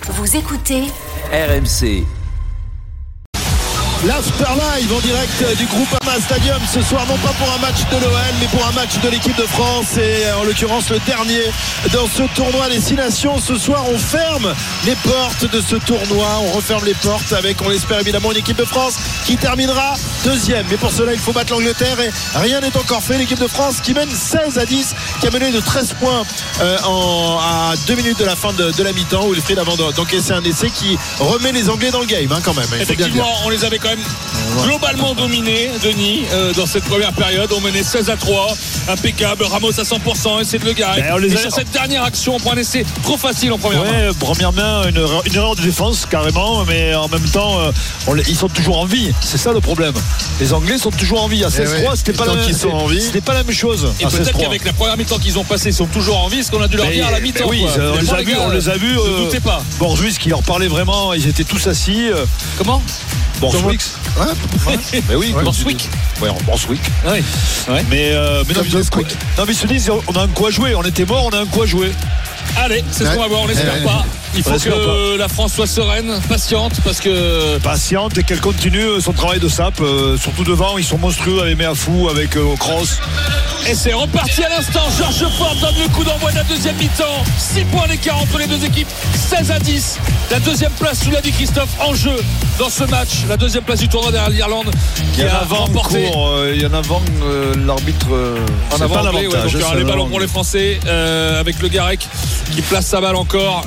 Vous écoutez RMC. L'After Live en direct du Groupama Stadium ce soir, non pas pour un match de l'OL mais pour un match de l'équipe de France, et en l'occurrence le dernier dans ce tournoi des 6 nations. Ce soir on ferme les portes de ce tournoi, on referme les portes avec, on l'espère évidemment, une équipe de France qui terminera deuxième, mais pour cela il faut battre l'Angleterre et rien n'est encore fait. L'équipe de France qui mène 16-10, qui a mené de 13 points à 2 minutes de la fin de la mi-temps, Wilfried, avant d'encaisser un essai qui remet les Anglais dans le game quand même. Effectivement, on les avait quand même globalement dominé, Denis, dans cette première période. On menait 16-3, impeccable. Ramos à 100%, essai de Le Garec. Et sur cette dernière action, on prend un essai trop facile en première main. Première main, une erreur de défense carrément, mais en même temps, ils sont toujours en vie. C'est ça le problème. Les Anglais sont toujours en vie. À 16-3, c'était pas la même chose. Et peut-être qu'avec la première mi-temps qu'ils ont passée, ils sont toujours en vie, ce qu'on a dû leur dire à la mi-temps. Oui, on les a vus. Ne doutez pas. Borjuis qui leur parlait vraiment, ils étaient tous assis. Comment? Borswick. Mais oui, Borswick. Ouais, Borswick. Ouais. Mais ils se disent, on a un coup à jouer. On était mort, on a un coup à jouer. Allez, c'est ce qu'on va voir, on l'espère pas. Il faut que la France soit sereine, patiente, patiente et qu'elle continue son travail de sape, surtout devant. Ils sont monstrueux avec Meafou, avec Kroos. Et c'est reparti à l'instant. Georges Ford donne le coup d'envoi de la deuxième mi-temps. 6 points d'écart entre les deux équipes, 16-10. La deuxième place, tu l'as dit Christophe, en jeu dans ce match. La deuxième place du tournoi derrière l'Irlande qui a remporté. Il y en a avant l'arbitre. En avant anglais, donc les ballons pour les Français, avec Le Garec qui place sa balle encore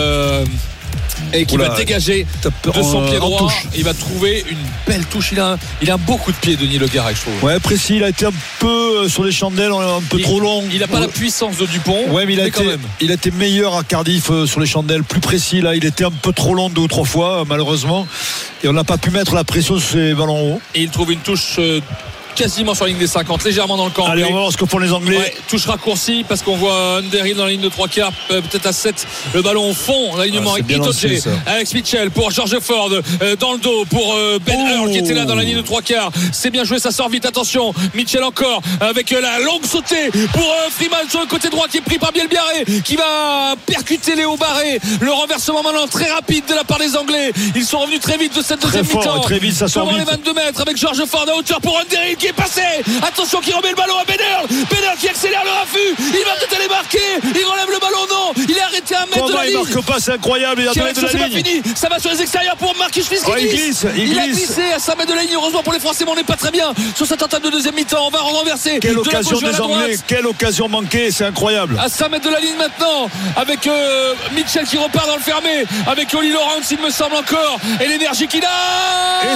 et qui va dégager de son pied droit. Il va trouver une belle touche. Il a un beau coup de pied, Denis Le Garec, je trouve. Ouais, précis. Il a été un peu sur les chandelles, un peu trop long. Il n'a pas la puissance de Dupont. Ouais, mais il a été meilleur à Cardiff sur les chandelles, plus précis. Là, il était un peu trop long 2 ou 3 fois, malheureusement. Et on n'a pas pu mettre la pression sur ses ballons hauts. Et il trouve une touche quasiment sur la ligne des 50, légèrement dans le camp. Allez, on va voir ce que font les Anglais. Ouais, touche raccourcie parce qu'on voit Underhill dans la ligne de 3/4, peut-être à 7, le ballon au fond, l'alignement avec Itoje, Alex Mitchell pour George Ford, dans le dos pour Ben Earl qui était là dans la ligne de 3/4. C'est bien joué, ça sort vite, attention. Mitchell encore avec la longue sautée pour Freeman sur le côté droit qui est pris par Bielbiaré, qui va percuter Léo Barré. Le renversement maintenant très rapide de la part des Anglais. Ils sont revenus très vite de cette deuxième mi-temps. Très vite, ça sort devant vite. les 22 mètres avec George Ford à hauteur pour Underhill qui est passé. Attention, qui remet le ballon à Ben Earl qui accélère le raffut. Il va peut-être aller marquer. Il relève le ballon, non. Il est arrêté à 1 mètre de la ligne. Il marque pas, c'est incroyable. Il a de la ligne. Fini. Ça va sur les extérieurs pour Marquis Fils qui glisse. Il a glissé à 5 mètres de la ligne. Heureusement pour les Français, mais on n'est pas très bien sur cette entame de deuxième mi-temps. On va renverser. Quelle occasion des Anglais. Quelle occasion manquée. C'est incroyable. À 5 mètres de la ligne maintenant, avec Mitchell qui repart dans le fermé, avec Oli Lawrence, il me semble encore, et l'énergie qu'il a.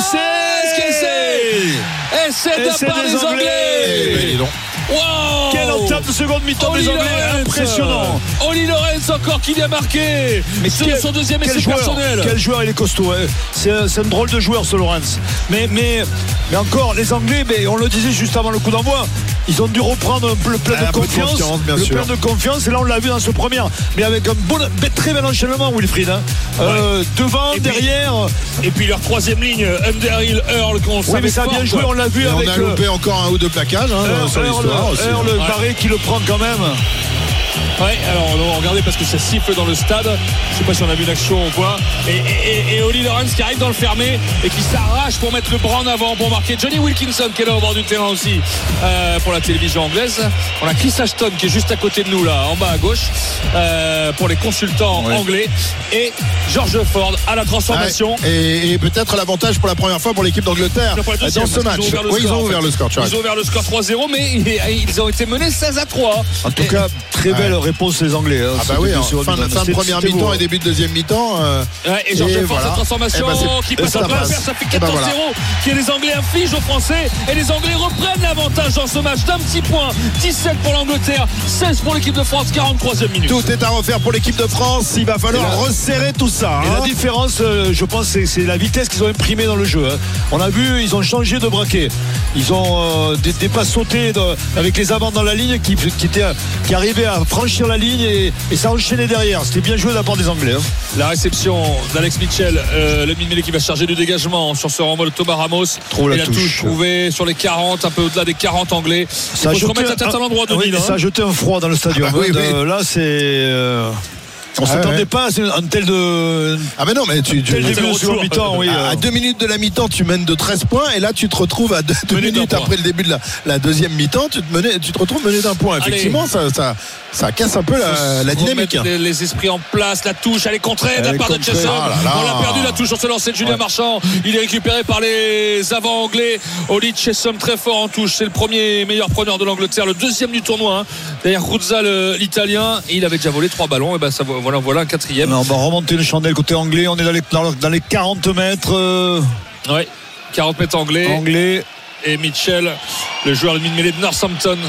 Essai de la part des Anglais. Wow. Quelle entame de seconde mi-temps des Anglais, impressionnant. Oli Lawrence encore qui vient marquer son deuxième essai personnel. Quel joueur, il est costaud, hein. C'est un drôle de joueur, ce Lawrence. Mais encore, les Anglais, on le disait juste avant le coup d'envoi, ils ont dû reprendre le plein de confiance, et là on l'a vu dans ce premier, mais avec un très bel enchaînement, Wilfried, hein. Devant, derrière, et puis leur troisième ligne, Underhill, Earl, qu'on savait. Oui, mais ça a bien joué, on l'a vu. Et avec on a loupé encore 1 ou 2 plaquages sur l'histoire aussi. Le Barré qui le prend quand même. Ouais, alors on va regarder parce que ça siffle dans le stade. Je sais pas si on a vu l'action ou quoi. Et Oli Lawrence qui arrive dans le fermé et qui s'arrache pour mettre le bras en avant pour marquer. Johnny Wilkinson qui est là au bord du terrain aussi pour la télévision anglaise. On a Chris Ashton qui est juste à côté de nous là, en bas à gauche, pour les consultants anglais. Et George Ford à la transformation. Et peut-être l'avantage pour la première fois pour l'équipe d'Angleterre dans ce match. Ils ont ouvert le score. Ils ont ouvert le score 3-0, mais ils ont été menés 16-3. En tout cas, très belle réponse les Anglais. Ah bah oui, fin de première mi-temps et début de deuxième mi-temps. Et Georges Ford, cette transformation qui passe à travers, ça fait 14-0 qui est les Anglais infligent aux Français, et les Anglais reprennent l'avantage dans ce match d'un petit point. 17 pour l'Angleterre, 16 pour l'équipe de France, 43e minute. Tout est à refaire pour l'équipe de France. Il va falloir resserrer tout ça. Et la différence, je pense, c'est la vitesse qu'ils ont imprimée dans le jeu. On a vu, ils ont changé de braquet. Ils ont des passes sautées avec les avants dans la ligne qui arrivaient à franchir la ligne et ça enchaînait derrière. C'était bien joué de la part des Anglais. La réception d'Alex Mitchell, le mid-mêlée qui va charger du dégagement sur ce renvoi de Thomas Ramos. Trop la touche trouvée sur les 40, un peu au-delà des 40 Anglais. Ça a jeté la tête à l'endroit de Nîmes. Ça a jeté un froid dans le stadium. Oui. Là, c'est On ne s'attendait pas à un tel de. Ah, mais non, mais tu début de mi-temps, oui. À 2 minutes de la mi-temps, tu mènes de 13 points, et là, tu te retrouves à 2 minutes après le début de la deuxième mi-temps, tu te retrouves mené d'un point. Effectivement, ça casse un peu la dynamique. Les esprits en place, la touche, elle est contrée de la part de Chesson. On l'a perdu la touche sur ce lancer de Julien Marchand. Il est récupéré par les avants anglais. Oli Chesson très fort en touche. C'est le premier meilleur preneur de l'Angleterre, le deuxième du tournoi. Derrière Ruzza, l'Italien. Et il avait déjà volé 3 ballons. Et ben ça, voilà un quatrième. On va remonter une chandelle côté anglais. On est dans les 40 mètres. Ouais, 40 mètres anglais. Et Mitchell, le joueur de mêlée de Northampton,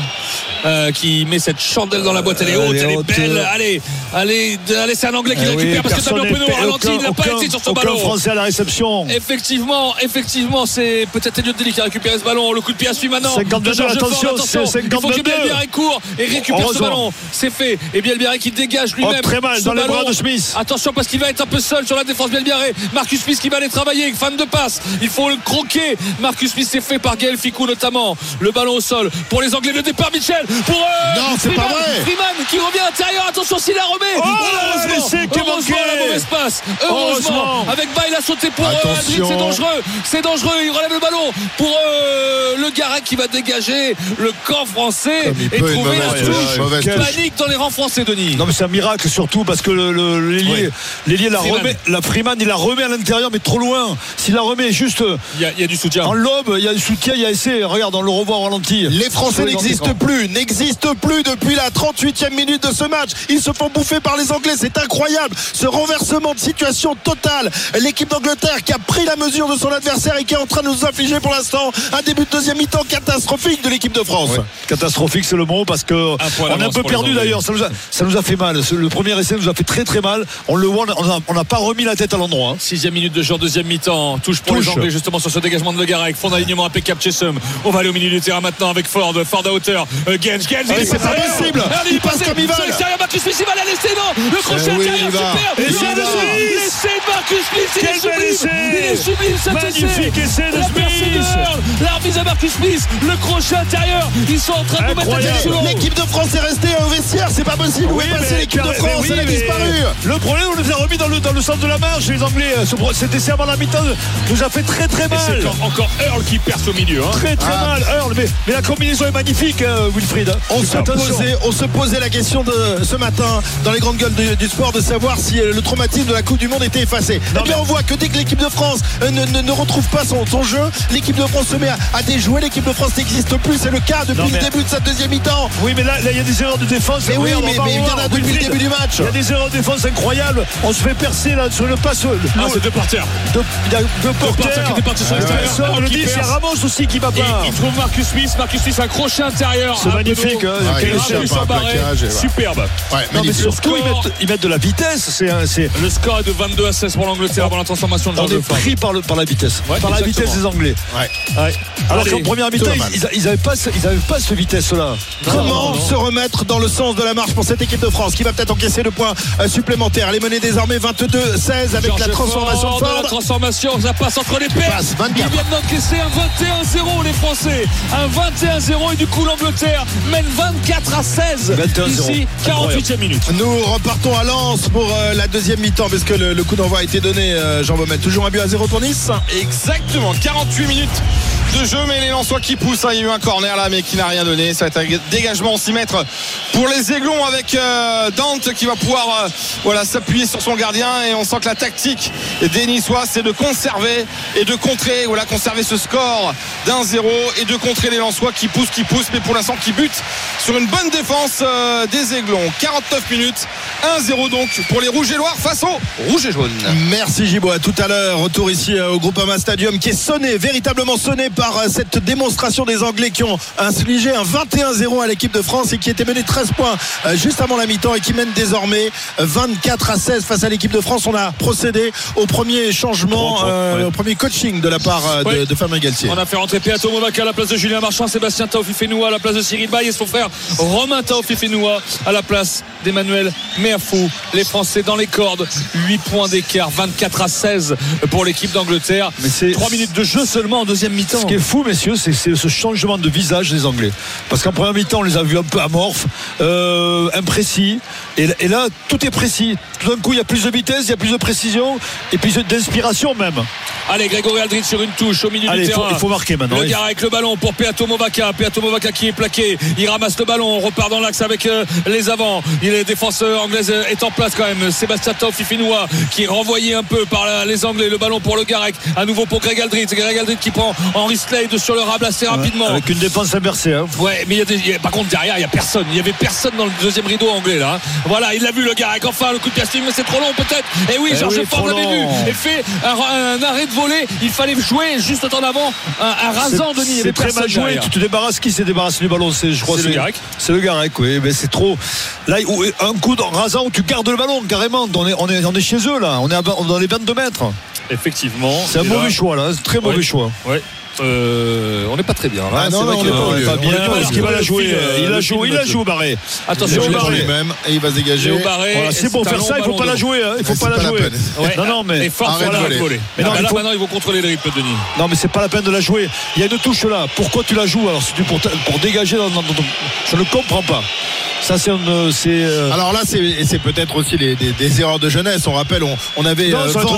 qui met cette chandelle dans la boîte. Elle est haute, elle est belle. Allez, c'est un Anglais qui récupère parce que Damien Penaud ralentit. Il n'a pas été sur ce ballon. Aucun Français à la réception. Effectivement, c'est peut-être Elliott Daly qui a récupéré ce ballon. Le coup de pied à suivre maintenant. 52, attention, c'est 52. Il faut que Bielbiarré court et récupère ce ballon. C'est fait. Et Bielbiarré qui dégage lui-même. Très mal dans les bras de Smith. Attention parce qu'il va être un peu seul sur la défense. Bielbiarré. Marcus Smith qui va aller travailler. Fan de passe. Il faut le croquer. Marcus Smith, c'est fait par Gaël Ficou notamment. Le ballon au sol pour les Anglais. Le départ Mitchell pour non, c'est pas vrai. Freeman qui revient à l'intérieur. Attention s'il la remet. Heureusement la mauvaise passe. Heureusement avec Bail a sauté pour Aldrit. C'est dangereux. Il relève le ballon pour le Garec qui va dégager le camp français et trouver la touche. Panique dans les rangs français, Denis. Non mais c'est un miracle surtout parce que l'ailier la Freeman il la remet à l'intérieur mais trop loin. S'il la remet juste il y a du soutien en lobe, il y a du soutien, il y a essai. Regarde, on le revoit au ralenti. Les Français n'existent plus depuis la 38e minute de ce match. Ils se font bouffer par les Anglais, c'est incroyable ce renversement de situation totale. L'équipe d'Angleterre qui a pris la mesure de son adversaire et qui est en train de nous infliger pour l'instant un début de deuxième mi-temps catastrophique de l'équipe de France. Catastrophique, c'est le mot parce que on est un peu perdu d'ailleurs. Ça nous a fait mal. Le premier essai nous a fait très très mal. On le voit, on n'a pas remis la tête à l'endroit. 6e minute de jeu, deuxième mi-temps. Touche pour les Anglais justement sur ce dégagement de Le Garec. Fond d'alignement impeccable Chesson. On va aller au milieu du terrain maintenant avec Ford à hauteur. Genge, c'est pas possible. Il passe comme il va. Marcus Smith, il va la laisser, non. Le crochet intérieur, super. L'essai de Marcus Smith, il est sublime cet essai. Magnifique essai de Smith. L'arbitre à Marcus Smith, le crochet intérieur. Ils sont en train de nous mettre à sous l'eau. L'équipe de France est restée au vestiaire, c'est pas possible. Où est passée l'équipe de France? Elle a disparu. Le problème, on nous a remis dans le sens de la marche. Les Anglais, cet essai avant la mi-temps nous a fait très très mal. C'est encore Earl qui perce au milieu. Très très mal, Earl. Mais la combinaison est magnifique, Wilfried. On se posait la question de ce matin dans les grandes gueules du sport de savoir si le traumatisme de la Coupe du Monde était effacé. Et bien on voit que dès que l'équipe de France ne retrouve pas son jeu, l'équipe de France se met à déjouer. L'équipe de France n'existe plus, c'est le cas depuis le début de sa deuxième mi-temps. Oui, mais là il y a des erreurs de défense. Mais oui, mais il y en a depuis le début du match. Il y a des erreurs de défense incroyables. On se fait percer là sur le passe. C'est deux porteurs. Il y a deux porteurs qui étaient partis sur l'extérieur. On le dit, c'est Ramos aussi qui va pas. Il trouve Marcus Smith, un crochet intérieur. C'est magnifique. Superbe. Non, mais surtout ils mettent de la vitesse. Le score est de 22-16 pour l'Angleterre avant la transformation de George Ford. On est pris par la vitesse. Par la vitesse des Anglais. Alors qu'en première mi-temps ils n'avaient pas cette vitesse là. Comment se remettre dans le sens de la marche pour cette équipe de France qui va peut-être encaisser le point supplémentaire? Elle est menée désormais 22-16 avec George la transformation de Ford. La transformation, ça passe entre les paires. Ils viennent d'encaisser un 21-0 les Français. Un 21-0 et du coup l'Angleterre mène 24-16 ici, 48e minute. Nous repartons à Lens pour la deuxième mi-temps parce que le coup d'envoi a été donné. Jean Baumel, toujours un but à 0 pour Nice. Exactement, 48 minutes de jeu, mais les Lensois qui poussent. Il y a eu un corner là mais qui n'a rien donné. Ça va être un dégagement 6 mètres pour les Aiglons avec Dante qui va pouvoir s'appuyer sur son gardien. Et on sent que la tactique des Niçois c'est de conserver et de contrer, conserver ce score d'1-0 et de contrer les Lensois qui poussent mais pour l'instant qui butent sur une bonne défense des Aiglons. 49 minutes, 1-0 donc pour les Rouges et Noirs face aux Rouges et Jaunes. Merci Gibo, à tout à l'heure. Retour ici au Groupama Stadium qui est véritablement sonné par cette démonstration des Anglais qui ont infligé un 21-0 à l'équipe de France et qui était mené 13 points juste avant la mi-temps et qui mène désormais 24-16 face à l'équipe de France. On a procédé au premier changement, au premier coaching de la part de Fabien Galtier. On a fait rentrer Peato Movaca à la place de Julien Marchand, Sébastien Taofifénoua à la place de Cyril Baye et son frère Romain Taofifénoua à la place d'Emmanuel Meafou. Les Français dans les cordes, 8 points d'écart, 24-16 pour l'équipe d'Angleterre. Mais c'est 3 minutes de jeu seulement en deuxième mi-temps. qui est fou, messieurs, c'est ce changement de visage des Anglais. Parce qu'en première mi-temps, on les a vus un peu amorphes, imprécis. Et là, tout est précis. Tout d'un coup, il y a plus de vitesse, il y a plus de précision et plus d'inspiration même. Allez, Grégory Aldrit sur une touche au milieu du terrain. Il faut marquer maintenant. Le gars avec le ballon pour Peato Movaca. Peato Movaca qui est plaqué. Il ramasse le ballon. On repart dans l'axe avec les avants. La défense anglaise est en place quand même. Sébastien Taofifenua qui est renvoyé un peu par les Anglais. Le ballon pour le Garec. À nouveau pour Greg Aldrit. Greg Aldrit qui prend Henry Slade sur le rable assez rapidement. Avec une défense inversée. Hein. Ouais, mais par contre derrière, il n'y a personne. Il n'y avait personne dans le deuxième rideau anglais là. Voilà, il l'a vu le Garec. Enfin, le coup de casting, mais c'est trop long peut-être. Et oui, Georges Ford l'avait vu. Et fait un arrêt de volée. Il fallait jouer juste en avant un rasant, Denis. C'est très mal joué. Derrière. Tu te débarrasses. Qui s'est débarrassé du ballon? Je crois c'est le Garec. C'est le Garec, oui. Mais c'est trop. Là, un coup de rasant où tu gardes le ballon carrément. On est chez eux là. On est dans les 22 mètres. Effectivement. C'est un mauvais choix là. C'est un très mauvais choix. Ouais. On n'est pas très bien là. Non, on n'est pas bien. Parce qu'il va la jouer. Il la joue au Barré. Attention au Barré même et il va se dégager. Voilà, c'est pour faire ça, il ne faut pas la jouer. Il faut pas la jouer. Non, mais et force sur la volée. Mais là maintenant ils vont contrôler le rythme, Denis. Non, mais c'est pas la peine de la jouer. Il y a une touche là. Pourquoi tu la joues alors? C'est pour dégager. Je ne comprends pas. Ça Alors là c'est peut-être aussi des erreurs de jeunesse. On rappelle, on avait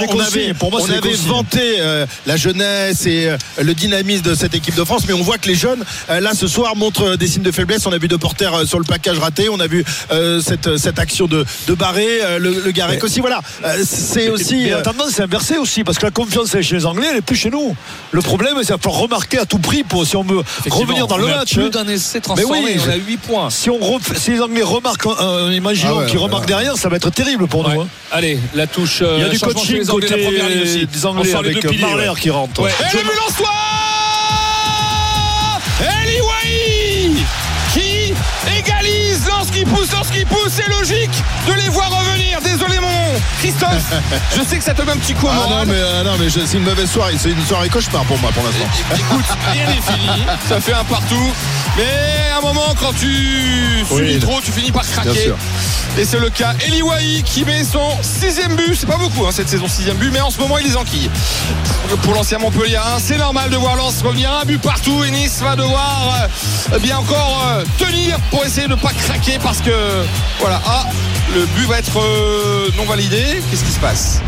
vanté la jeunesse et le dynamisme de cette équipe de France, mais on voit que les jeunes là ce soir montrent des signes de faiblesse. On a vu De Porter sur le plaquage raté, on a vu cette action de Barré, le Garec aussi. Voilà, c'est aussi la tendance c'est inversée aussi, parce que la confiance chez les Anglais elle est plus chez nous. Le problème c'est qu'il faut remarquer à tout prix si on veut revenir dans le match. Plus d'un essai transformé, on a 8 points. Si les Anglais remarquent, imaginons qu'ils remarquent derrière, ça va être terrible pour nous. Allez, la touche. Il y a du coaching côté la première ligne aussi. Des Anglais avec Marler qui rentre. Et le but Lensois, Eli Wahi qui égalise lorsqu'il pousse, c'est logique de les voir revenir. Désolé mon Christophe, je sais que ça te met un petit coup au moral. Non mais c'est une mauvaise soirée, c'est une soirée cauchemar pour moi pour l'instant. Écoute, rien n'est fini, ça fait un partout, mais à un moment quand tu subis trop, tu finis par craquer. Et c'est le cas. Eli Wahi qui met son 6e but, c'est pas beaucoup cette saison, 6e but, mais en ce moment il les enquille. Pour l'ancien Montpellier, c'est normal de voir Lens revenir un but partout, et Nice va devoir bien encore tenir pour essayer de ne pas craquer, parce que voilà, le but va être non validé. Qu'est-ce qui se passe?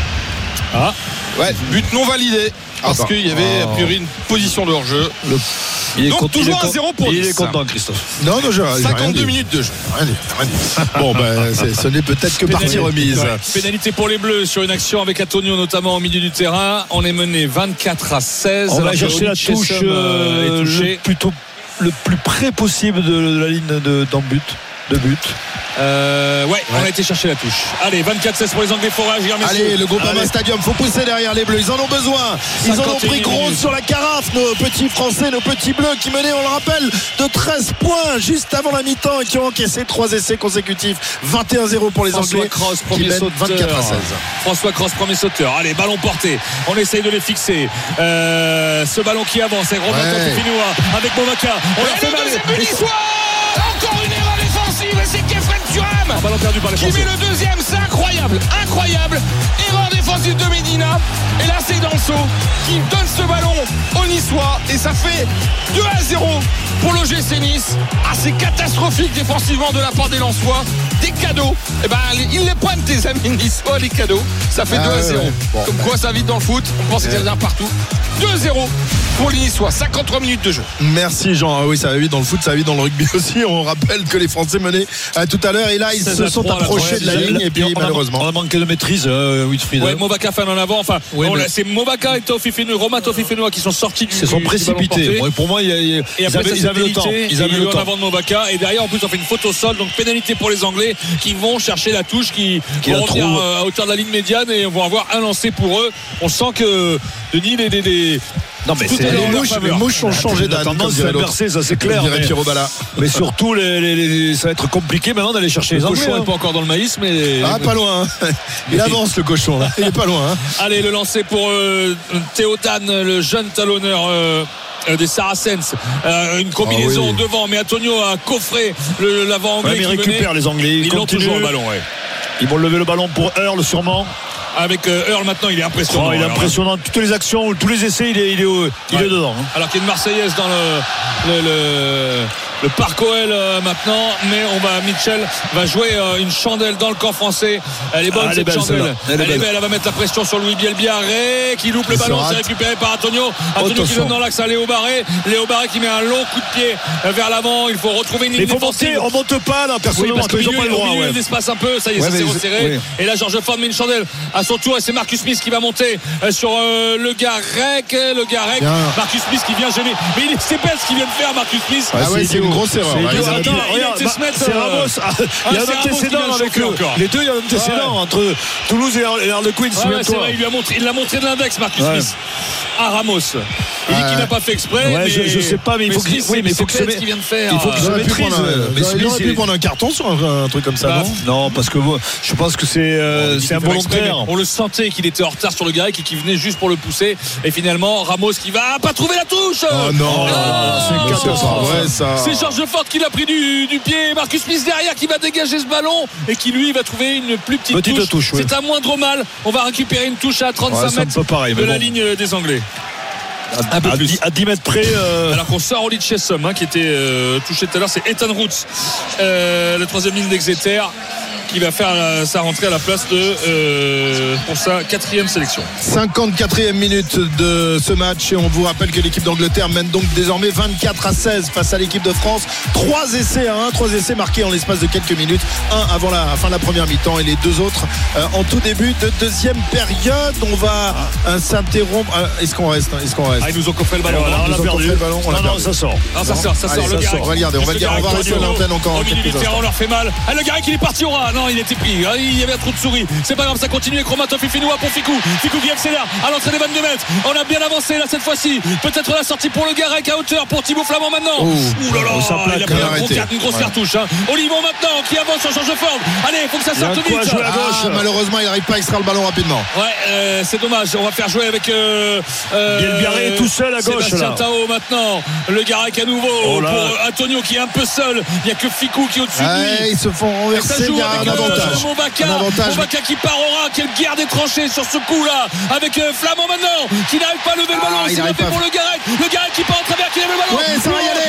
But non validé parce qu'il y avait a priori une position de hors-jeu. Donc toujours 1-0 pour Nice. Il est content, Christophe. Non, 52 minutes de jeu. Bon, ce n'est peut-être que partie remise. Pénalité pour les Bleus sur une action avec Antonio notamment au milieu du terrain. On est mené 24-16. On va chercher la touche le plus près possible de la ligne de but. On a été chercher la touche. Allez, 24-16 pour les Anglais. Forage. Allez, le Groupama Stadium, faut pousser derrière les Bleus. Ils en ont besoin. Ils en ont pris gros sur la carafe, nos petits Français, nos petits Bleus qui menaient, on le rappelle, de 13 points juste avant la mi-temps et qui ont encaissé 3 essais consécutifs. 21-0 pour les Anglais. Cross, premier sauteur. 24-16. François Cross, premier sauteur. Allez, ballon porté. On essaye de les fixer. Ce ballon qui avance. C'est Romain Taofifenua avec Movaca. On leur fait mal. Encore une erreur défensive, et c'est Kefren Thuram ballon perdu par les qui met le deuxième. C'est incroyable. Erreur défensive de Medina, et là c'est Danso qui donne ce ballon aux Niçois, et ça fait 2-0 pour le GC Nice. C'est catastrophique défensivement de la part des Lensois. Des cadeaux, ils les prennent tes amis niçois, les cadeaux. Ça fait 2-0. Comme quoi ça vite dans le foot, on pense que ça vient partout. 2-0 pour les Niçois, 53 minutes de jeu. Merci Jean. Oui, ça va vite dans le foot, ça va vite dans le rugby aussi. On rappelle que les Français menaient tout à l'heure, et là ils se sont approchés de la ligne, et puis malheureusement on a manqué de maîtrise. Wilfried. Movaca fait en avant. C'est Movaca et Romain Taofifenua qui sont sortis du. Ils se sont précipités. Pour moi, ils avaient le temps. Ils avaient le temps en avant de Movaca, et derrière en plus on fait une faute au sol, donc pénalité pour les Anglais qui vont chercher la touche, qui vont revenir à hauteur de la ligne médiane, et vont avoir un lancer pour eux. On sent que Denis non mais les mouches ont changé de tendance, ça c'est clair. Mais surtout ça va être compliqué maintenant d'aller chercher les Anglais. Le cochon n'est pas encore dans le maïs, mais pas loin. Il avance le cochon là. Il est pas loin. Allez, le lancer pour Théodane, le jeune talonneur des Saracens. Une combinaison devant, mais Antonio a coffré l'avant anglais. Mais ils récupèrent les Anglais. Ils l'ont toujours le ballon. Ils vont lever le ballon pour Earl sûrement. avec Earl maintenant. Il est impressionnant. Il est impressionnant. Toutes les actions, tous les essais, il est dedans. Alors qu'il y a une Marseillaise dans le Parc OL maintenant, mais Mitchell va jouer une chandelle dans le camp français. Elle est bonne cette chandelle. Elle est belle. Elle va mettre la pression sur Louis Bielbiarré qui loupe le ballon. C'est récupéré par Antonio qui donne dans l'axe à Léo Barré qui met un long coup de pied vers l'avant. Il faut retrouver une ligne défensive. On monte pas là, personnellement, parce qu'ils n'ont pas le droit. Il l'espace un peu, ça y est, ça s'est resserré. Et là Georges Ford met une chandelle à son tour et c'est Marcus Smith qui va monter sur le Garec. Marcus Smith qui vient gêner. Mais c'est belle ce qu'il vient de faire, Marcus Smith. C'est une grosse erreur. C'est Ramos. Il y a un antécédent avec eux. Les deux, il y a un antécédent entre Toulouse et Harlequin. C'est vrai, il l'a montré de l'index, Marcus Smith. À Ramos. Il dit qu'il n'a pas fait exprès. Je sais pas, mais il faut qu'il qu'il vient de faire. Il faut qu'il se maîtrise. Il aurait pu prendre un carton sur un truc comme ça, non, parce que je pense que c'est involontaire. On le sentait qu'il était en retard sur le Garec et qu'il venait juste pour le pousser. Et finalement, Ramos qui va pas trouver la touche. Oh non, c'est Georges Ford qui l'a pris du pied. Marcus Smith derrière qui va dégager ce ballon et qui lui va trouver une plus petite touche. C'est un moindre mal. On va récupérer une touche à 35 mètres de la ligne des Anglais. À 10 mètres près. Alors qu'on sort Oli Chessom qui était touché tout à l'heure, c'est Ethan Roots, le troisième ligne d'Exeter, qui va faire sa rentrée à la place pour sa 4e sélection. 54e minute de ce match et on vous rappelle que l'équipe d'Angleterre mène donc désormais 24-16 face à l'équipe de France. 3 essais marqués en l'espace de quelques minutes, un avant la fin de la première mi-temps et les deux autres en tout début de deuxième période. On va s'interrompre. Est-ce qu'on reste? Ils nous ont coffré le ballon. On l'a perdu. Non, ça sort. Ça sort. Le Garec. On va rester à l'antenne encore. Au milieu du terrain, on leur fait mal. Le Garec, il est parti au ras. Non, il était pris. Il y avait un trou de souris. C'est pas grave, ça continue. Chromatov et Finois pour Ficou. Ficou qui accélère à l'entrée des 22 mètres. On a bien avancé là cette fois-ci. Peut-être la sortie pour le Garec à hauteur pour Thibaut Flamand maintenant. Ouh là là, il a pris une grosse cartouche. Olivon maintenant qui avance sur Georges Ford. Allez, il faut que ça sorte vite. Malheureusement, il n'arrive pas à extraire le ballon rapidement. Ouais, c'est dommage. On va faire jouer avec Bielbiaré tout seul à gauche. Sébastien Tao maintenant. Le Garec à nouveau pour Antonio qui est un peu seul. Il n'y a que Ficou qui est au-dessus de lui. Ils se font renverser. Il y a un avantage. Movaca qui part au ras. Quelle guerre des tranchées sur ce coup là avec Flamand maintenant qui n'arrive pas à lever le ballon. C'est bien fait pour le Garec. Le Garec qui part en travers, qui lève le ballon. Ça va y aller.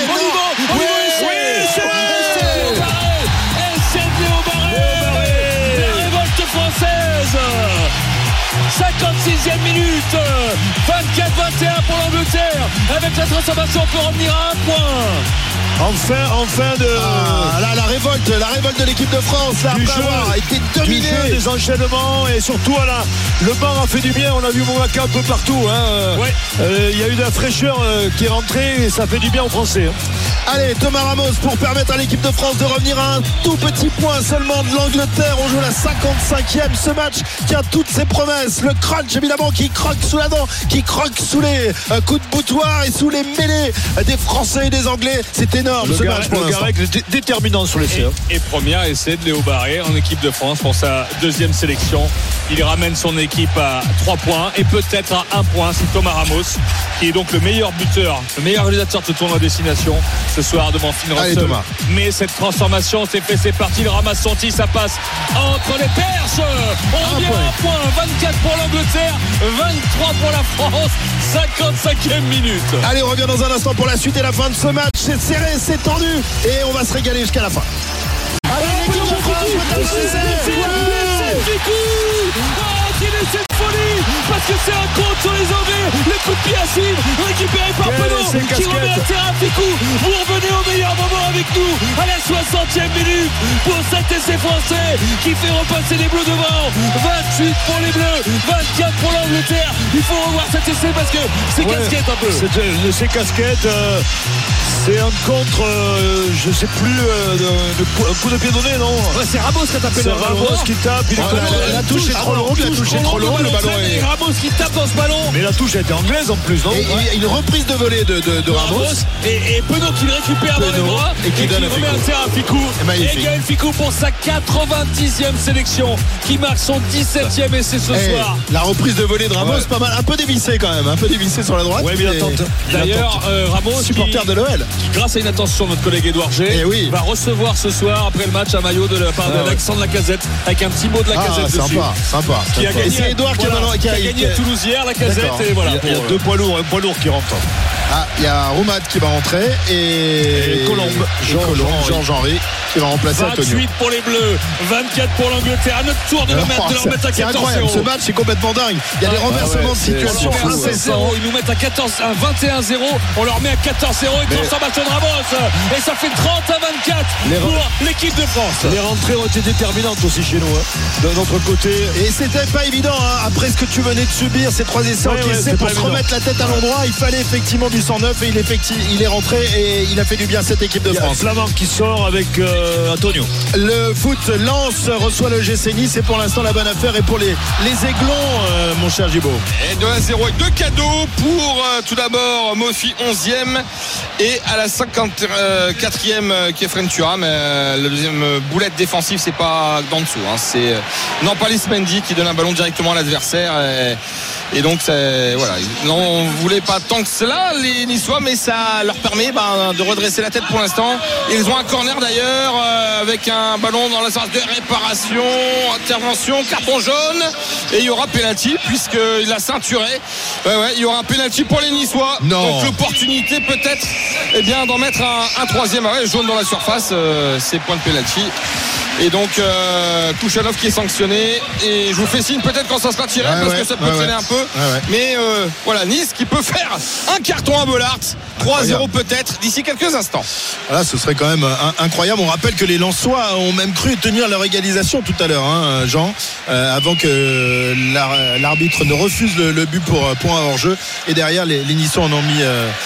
C'est Léo Barré. La révolte française. 56e minute, 24-21 pour l'Angleterre. Avec la transformation, on peut revenir à un point. Enfin la révolte de l'équipe de France là, après avoir été dominé. Des enchaînements et surtout le banc a fait du bien. On a vu Movaca un peu partout. Il y a eu de la fraîcheur qui est rentrée et ça fait du bien aux Français. Allez, Thomas Ramos pour permettre à l'équipe de France de revenir à un tout petit point seulement de l'Angleterre. On joue la 55e. Ce match qui a toutes ses promesses. Le crunch évidemment qui croque sous la dent, qui croque sous les coups de boutoir et sous les mêlées des Français et des Anglais. C'est énorme ce match pour l'instant. Déterminant sur l'essai. Et premier essai de Léo Barré en équipe de France pour sa 2e sélection. Il ramène son équipe à 3 points et peut-être à 1 point. C'est Thomas Ramos qui est donc le meilleur buteur, le meilleur réalisateur de ce tournoi à destination ce soir devant Finn Russell. Mais cette transformation c'est parti. Il ramasse son tir, ça passe entre les perches. On revient à 1 point. 24 pour l'Angleterre, 23 pour la France. 55e minute. Allez, on revient dans un instant pour la suite et la fin de ce match. C'est serré, c'est tendu et on va se régaler jusqu'à la fin. Allez, l'équipe de France, quelle est cette folie, parce que c'est un compte sur les Anglais. Le coup de pied à suivre, récupéré par Penaud qui remet un terrain à Ficou. Vous revenez au meilleur moment avec nous à la 60e minute pour cet essai français qui fait repasser les Bleus devant. 28 pour les Bleus, 24 pour l'Angleterre. Il faut revoir cet essai parce que c'est casquette un peu. C'est casquette. C'est un contre, je sais plus, un coup de pied donné, non? C'est Ramos qui a tapé. C'est Ramos qui tape. La touche est trop longue, le ballon est... Ramos Ramos qui tape dans ce ballon. Mais la touche a été anglaise en plus, non? Et une reprise de volée de Ramos. Et Penaud qui le récupère dans les bras et qui donne remet un terrain à Ficou. Et Gaël Ficou pour sa 90e sélection, qui marque son 17e essai ce soir. La reprise de volée de Ramos, pas mal, un peu dévissé quand même, un peu dévissé sur la droite. Ouais, mais d'ailleurs, Ramos, supporter de l'OL, qui grâce à une attention de notre collègue Édouard G, va recevoir ce soir après le match un maillot de la part d'Alexandre Lacazette, avec un petit mot de Lacazette dessus. Sympa. Et c'est Édouard qui a gagné à Toulouse hier, Lacazette. Et voilà. Il y a deux poids lourds, un poids lourd qui rentre. Il y a Roumad qui va rentrer et Colombe, Georges-Henri qui va remplacer 28 Antonio. 28 pour les Bleus, 24 pour l'Angleterre. À notre tour de leur mettre à 14-0. C'est incroyable, ce match est complètement dingue. Il y a des renversements de situation. Ils nous mettent à 21-0. On leur met à 14-0. Et transformation de Ramos. Et ça fait 30-24 pour l'équipe de France. Les rentrées ont été déterminantes aussi chez nous, de notre côté. Et c'était pas évident, après ce que tu venais de subir, ces 3 essais encaissés pour se remettre la tête à l'endroit. Il fallait effectivement du 109 et il est rentré et il a fait du bien à cette équipe de France. Flamand qui sort avec Antonio. Le foot Lens reçoit le GC Nice et pour l'instant la bonne affaire est pour les Aiglons, mon cher Gibaud. Et 2-0 avec 2 cadeaux pour tout d'abord Mofi 11e et à la 54e Kefren Thuram. La deuxième boulette défensive, c'est pas d'en dessous, c'est Nampalis Mendy qui donne un ballon directement à l'adversaire et donc voilà, on voulait pas tant que cela les Niçois, mais ça leur permet de redresser la tête pour l'instant. Ils ont un corner d'ailleurs avec un ballon dans la surface de réparation, intervention, carton jaune et il y aura pénalty puisqu'il a ceinturé. Il y aura un pénalty pour les Niçois. Donc l'opportunité peut-être d'en mettre un troisième jaune dans la surface, c'est point de pénalty. Et donc Kouchanov qui est sanctionné et je vous fais signe peut-être quand ça sera tiré parce que ça peut traîner un peu mais voilà, Nice qui peut faire un carton à Bollaert, 3-0 peut-être d'ici quelques instants. Voilà, ce serait quand même incroyable. On rappelle que les Lensois ont même cru tenir leur égalisation tout à l'heure, Jean, avant que l'arbitre ne refuse le but pour point hors jeu et derrière les Niçois en ont mis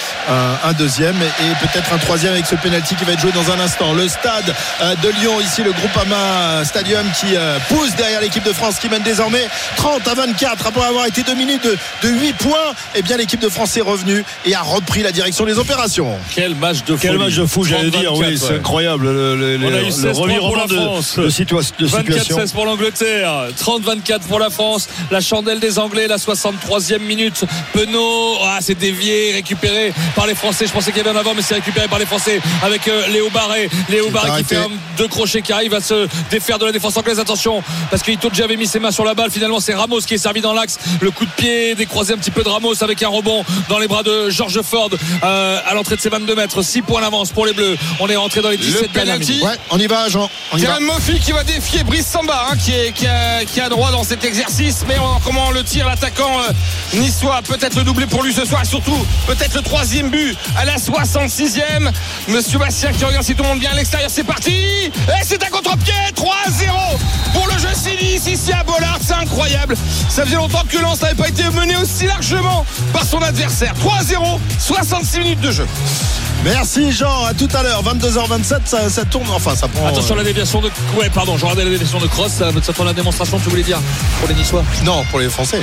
un deuxième et peut-être un troisième avec ce penalty qui va être joué dans un instant. Le stade de Lyon, ici le Groupama Stadium qui pousse derrière l'équipe de France qui mène désormais 30-24 après avoir été 2 minutes de 8 points. Et bien l'équipe de France est revenue et a repris la direction des opérations. Quel match de fou, j'allais dire. Oui, c'est incroyable le revirement de situation. 24-16 pour l'Angleterre, 30-24 pour la France. La chandelle des Anglais, la 63e minute. Penaud, c'est dévié, récupéré par les Français. Je pensais qu'il y avait un avant, mais c'est récupéré par les Français avec Léo Barré. Léo Barré qui fait 2 crochets qui arrive à se défaire de la défense anglaise. Attention, parce que Itoje avait mis ses mains sur la balle. Finalement, c'est Ramos qui est servi dans l'axe. Le coup de pied décroisé un petit peu de Ramos avec un rebond dans les bras de George Ford à l'entrée de ses 22 mètres. 6 points d'avance pour les Bleus. On est rentré dans les 17 dernières minutes. On y va, Jean. Kieran Moffi qui va défier Brice Samba qui a droit dans cet exercice, mais comment on le tire l'attaquant niçois, peut-être le doublé pour lui ce soir et surtout peut-être le 3e but à la 66e. Monsieur Bastien qui regarde si tout le monde vient à l'extérieur, c'est parti et c'est un contre-pied. 3-0 pour le jeu Nice ici à Bollaert, c'est incroyable, ça faisait longtemps que Lens n'avait pas été mené aussi largement par son adversaire. 3-0, 66 minutes de jeu. Merci Jean, à tout à l'heure. 22h27, ça tourne, enfin ça prend. Attention la déviation de. Ouais, pardon, je regardais la déviation de Cross, ça tourne la démonstration, tu voulais dire pour les Niçois? Non, pour les Français.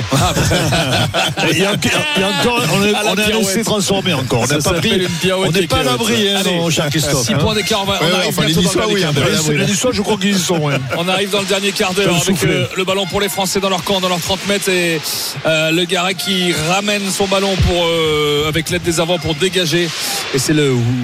Il y a encore, on est laissé transformer encore. On n'a pas pris. On n'est pas à l'abri, mon cher Christophe. 6 points d'écart, on arrive les Niçois, les Niçois, je crois qu'ils y sont. On arrive dans le dernier quart d'heure avec le ballon pour les Français dans leur camp, dans leurs 30 mètres et le Garret qui ramène son ballon avec l'aide des avants pour dégager. Et c'est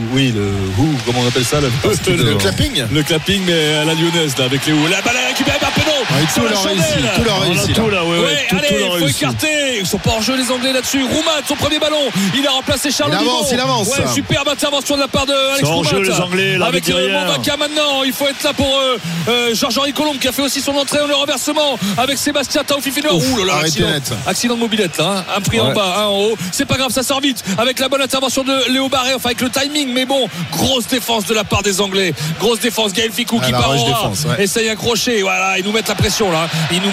comment on appelle ça le clapping. Le clapping, mais à la lyonnaise là, avec les la balle est récupérée par Penaud. Tout leur réussi. Allez, il faut écarter. Ils sont pas en jeu les Anglais là-dessus. Roumad, son premier ballon, il a remplacé Charles Dubon. Il avance. Ouais, superbe intervention de la part de Alex Roumad. Les Anglais avec Mondaca maintenant. Il faut être là pour Georges-Henri Colombe qui a fait aussi son entrée en le renversement avec Sébastien Taoufifino. Ouh là là, accident de mobilette là, un prix en bas, un en haut. C'est pas grave, ça sort vite avec la bonne intervention de Léo Barré, enfin avec le timing, mais bon, grosse défense de la part des Anglais. Grosse défense, Gaël Ficou qui part en ras, essaye un crochet. Voilà, ils nous mettent la pression là.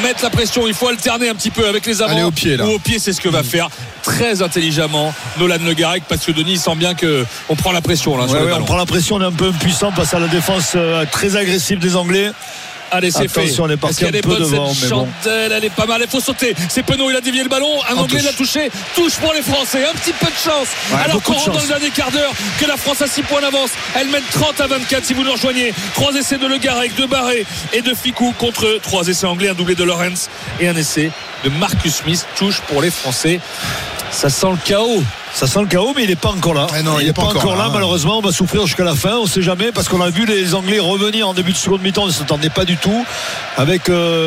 Il faut alterner un petit peu avec les avants. Allez, au pied là. Ou au pied, c'est ce que va faire très intelligemment Nolan Le Garec, parce que Denis sent bien qu'on prend la pression là. On prend la pression, on est un peu impuissant face à la défense très agressive des Anglais. Allez, c'est fait. Attention, on est parti un peu devant. Chandelle, elle est pas mal. Il faut sauter. C'est Penaud, il a dévié le ballon. Un Anglais l'a touché. Touche pour les Français. Un petit peu de chance. Alors qu'on rentre dans le dernier quart d'heure, que la France a 6 points d'avance. Elle mène 30-24 si vous nous rejoignez. 3 essais de Le Garec, de Barré et de Ficou contre 3 essais anglais, un doublé de Lawrence et un essai de Marcus Smith. Touche pour les Français. Ça sent le chaos. Ça sent le chaos, mais il n'est pas encore là. Non, il n'est pas encore là. Malheureusement, on va souffrir jusqu'à la fin. On ne sait jamais, parce qu'on a vu les Anglais revenir en début de seconde mi-temps. On ne s'attendait pas du tout. Avec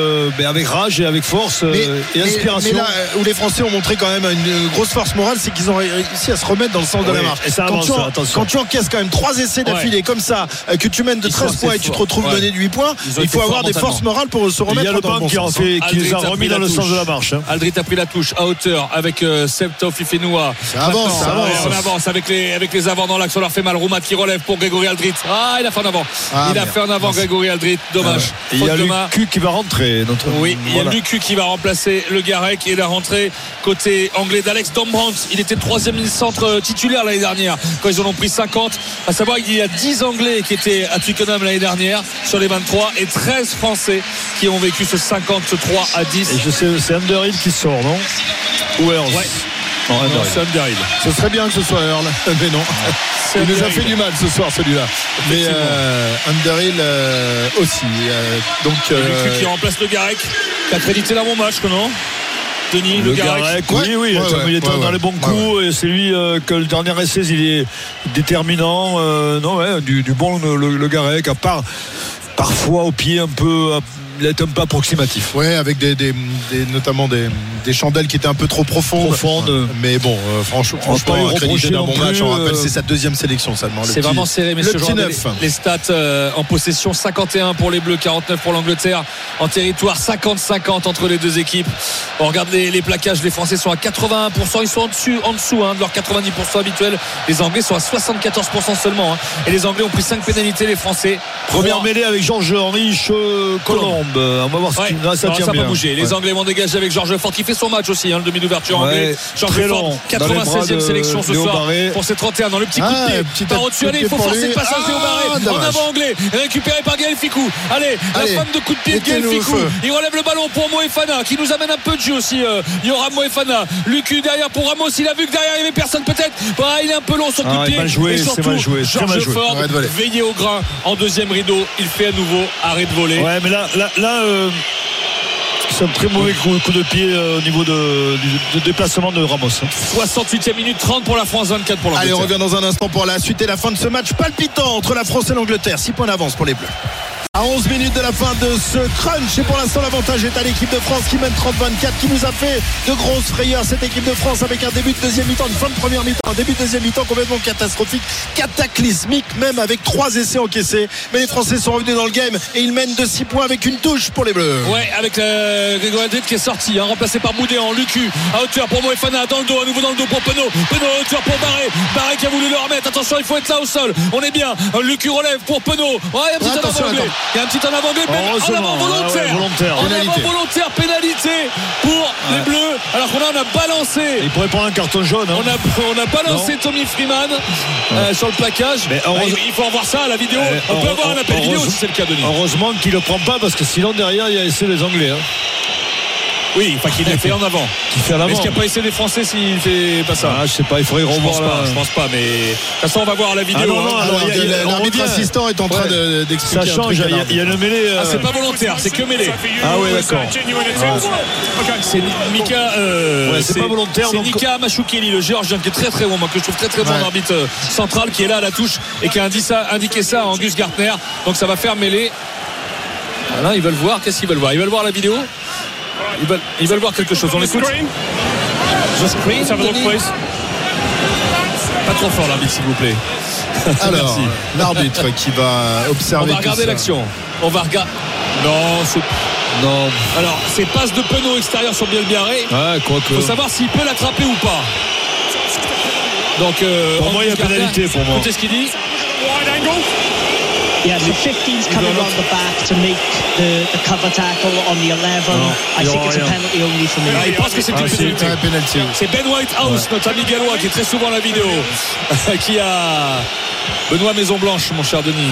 rage et avec force et inspiration. Mais là où les Français ont montré quand même une grosse force morale, c'est qu'ils ont réussi à se remettre dans le sens de la marche. Et ça avance, quand tu encaisses quand même 3 essais d'affilée comme ça, que tu mènes de 13 points et tu te retrouves mené de 8 points, il faut avoir des forces morales pour se remettre. Il y a le banc qui les a remis dans le sens de la marche. Aldrit a pris la touche à hauteur avec Septov Fifenoua. Ça avance avec les avants dans l'axe. On leur fait mal. Roumat qui relève pour Grégory Aldrit. Il a fait en avant. Grégory Aldrit. Dommage. Il y a Lucu qui va rentrer. Il y a Lucu qui va remplacer Le Garec et la rentrée côté anglais d'Alex Dombrandt. Il était 3e centre titulaire l'année dernière quand ils en ont pris 50. À savoir qu'il y a 10 Anglais qui étaient à Twickenham l'année dernière sur les 23 et 13 Français qui ont vécu ce 53 à 10. Et je sais, c'est Underhill qui sort, non? Ou Earls? Ouais. Non, c'est Underhill. Ce serait bien que ce soit Earl, mais non. Il nous a fait du mal ce soir, celui-là. Mais Underhill aussi. Donc Lucu qui remplace Le Garec, qui a crédité dans mon match, non? Denis, Le Garec. Oui, il est dans les bons coups. Et c'est lui que le dernier essai, il est déterminant. Du bon Le Garec, à part parfois au pied un peu. Il est un peu approximatif. Oui, avec notamment des chandelles qui étaient un peu trop profondes. Mais bon, franchement, accrédité d'un bon match. On rappelle, c'est sa 2e sélection seulement. C'est vraiment serré, messieurs. Les stats en possession, 51 pour les Bleus, 49 pour l'Angleterre. En territoire, 50-50 entre les deux équipes. On regarde les plaquages. Les Français sont à 81%. Ils sont en dessous de leur 90% habituel. Les Anglais sont à 74% seulement. Et les Anglais ont pris 5 pénalités. Les Français. Première mêlée avec Georges-Henri Colombe. On va voir ça tient bien. Pas bouger. Les Anglais vont dégager avec Georges Ford qui fait son match aussi, le demi d'ouverture anglais. Georges Ford, 96e sélection ce soir pour ses 31 dans le petit coup de pied par au-dessus. Allez, il faut forcer le passage Léo Barré en avant anglais, récupéré par Gaël Ficou. Allez, la femme de coup de pied de Gaël Ficou. Il relève le ballon pour Moefana qui nous amène un peu de jeu aussi. Yoram Moefana, Lucu derrière pour Ramos. Il a vu que derrière il y avait personne peut-être. Il est un peu long son coup de pied. Et surtout Georges Ford veillé au grain en 2e rideau. Il fait à nouveau arrêt de volée. Ouais, mais là c'est un très mauvais coup de pied au niveau du déplacement de Ramos. 68e minute, 30 pour la France, 24 pour l'Angleterre. Allez, on revient dans un instant pour la suite et la fin de ce match palpitant entre la France et l'Angleterre. 6 points d'avance pour les Bleus. À 11 minutes de la fin de ce crunch, et pour l'instant l'avantage est à l'équipe de France qui mène 30-24, qui nous a fait de grosses frayeurs cette équipe de France avec un début de deuxième mi-temps, une fin de première mi-temps, un début de deuxième mi-temps complètement catastrophique, cataclysmique même, avec 3 essais encaissés. Mais les Français sont revenus dans le game et ils mènent de 6 points avec une touche pour les Bleus. Ouais, avec Grégory Aldrit qui est sorti, remplacé par Boudéan, Lucu à hauteur pour Moefana, dans le dos, à nouveau dans le dos pour Penaud à hauteur pour Barré qui a voulu le remettre. Attention, il faut être là au sol. On est bien. Lucu relève pour Penaud. Il y a un petit en avant anglais. En avant volontaire, pénalité pour les Bleus. Alors qu'on on a balancé. Il pourrait prendre un carton jaune. On a balancé Tommy Freeman sur le plaquage. Il faut revoir ça à la vidéo. On peut avoir un appel vidéo si c'est le cas, Denis. Heureusement qu'il ne le prend pas parce que sinon derrière il y a essayé les Anglais. Oui, enfin qu'il l'a fait en avant. Est-ce qu'il n'y a pas essayé des Français s'il fait pas ça? Je sais pas, il faudrait revoir. Je pense pas, mais de toute façon on va voir la vidéo. L'arbitre assistant est en train d'expliquer. Ça change, il y a le mêlée. C'est pas volontaire, c'est que mêlée. Ah oui, d'accord. C'est Mika. C'est pas volontaire. C'est Nika Machukeli, le Géorgien, qui est très très bon, que je trouve très très bon arbitre central, qui est là à la touche et qui a indiqué ça à Angus Gardner. Donc ça va faire mêlée. Voilà, ils veulent voir. Qu'est-ce qu'ils veulent voir? Ils veulent voir la vidéo. Ils veulent voir quelque chose. On l'écoute. The screen. Pas trop fort l'arbitre, s'il vous plaît. Alors, l'arbitre qui va observer. On va regarder l'action. On va regarder. Non. Alors, c'est passe de Penaud extérieur sur Bielbiarré. Il faut savoir s'il peut l'attraper ou pas. Donc, pour moi, il y a pénalité pour moi. Écoutez ce qu'il dit. Yeah, so 15's coming round the back to make the cover tackle on the 11. I think it's a penalty only for me. Il pense que c'est une penalty. C'est Ben Whitehouse, notre ami gallois, qui est très souvent à la vidéo, qui a... Benoît Maison Blanche, mon cher Denis,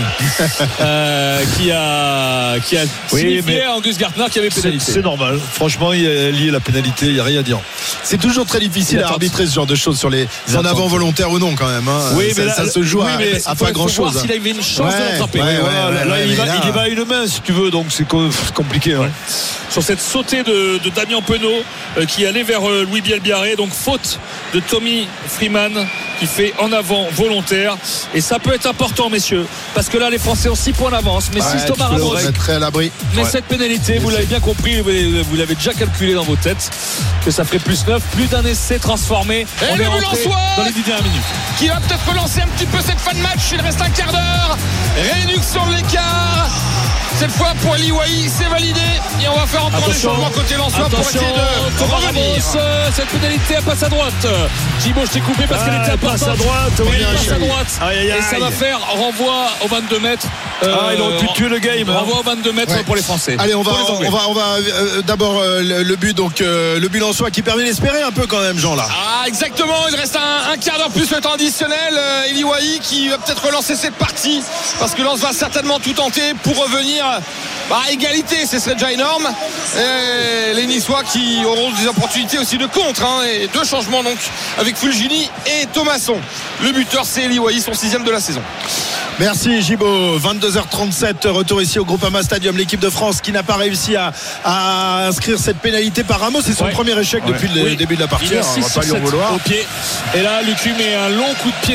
qui a signifié à Angus Gardner qu'il y avait pénalité. C'est normal. Franchement, il a lié la pénalité, il n'y a rien à dire. C'est toujours très difficile à arbitrer ce genre de choses sur les en avant volontaires ou non quand même. Oui, mais ça se joue à pas grand chose. S'il avait une chance de l'attraper. Là, il va à une main si tu veux, donc c'est compliqué. Ouais. Sur cette sautée de Damien Penaud qui allait vers Louis Bielbiarré, donc faute de Tommy Freeman qui fait en avant volontaire, et ça peut être important, messieurs, parce que là les Français ont 6 points d'avance, mais si Thomas Ramos à l'abri. Mais cette pénalité, vous l'avez bien compris, vous l'avez déjà calculé dans vos têtes, que ça ferait plus 9, plus d'un essai transformé. Et le Lensois dans les 10 dernières minutes qui va peut-être relancer un petit peu cette fin de match. Il reste un quart d'heure, réduction de l'écart cette fois pour Liwaï, c'est validé, et on va faire encore des changements côté Lensois pour essayer de Thomas Ramos, cette pénalité elle passe à droite. Thibaut, je t'ai coupé parce qu'elle était importante. Passe à droite, passe à droite. Et ça va faire renvoi aux 22 mètres. Il aurait pu tuer le game. Renvoi aux 22 mètres pour les Français. Allez, on va d'abord le but, donc le but Lensois qui permet d'espérer un peu quand même, Jean, là. Ah, exactement, il reste un quart d'heure plus le temps additionnel. Liwaï qui va peut-être relancer cette partie parce que Lens va certainement tout tenter pour revenir à égalité, ce serait déjà énorme. Et les Niçois qui auront des opportunités aussi de contre, et 2 changements donc avec Fulgini et Thomasson. Le buteur, c'est Liwaï, son 6e de la saison. Merci Gibaud. 22h37, retour ici au Groupama Stadium. L'équipe de France qui n'a pas réussi à inscrire cette pénalité par Ramos. C'est son premier échec depuis le début de la partie. On va pas lui en vouloir. Au pied. Et là, Lucu met un long coup de pied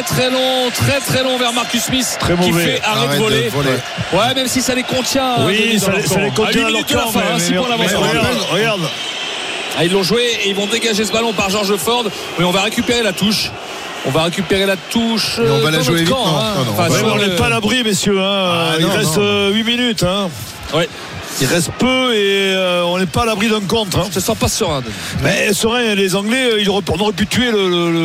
très long vers Marcus Smith, qui fait arrêt de voler. Ouais, même si ça les contient. Oui, ça les contient à 8 minutes de la fin, 6 points d'avance. Regarde. Ils l'ont joué et ils vont dégager ce ballon par George Ford. Mais on va récupérer la touche. On va récupérer la touche. Et on va la jouer vite. On n'est pas à l'abri, messieurs. Il reste 8 minutes. Ouais. Il reste peu et on n'est pas à l'abri d'un contre. Je te sens pas serein. Mais serein, les Anglais, on aurait pu tuer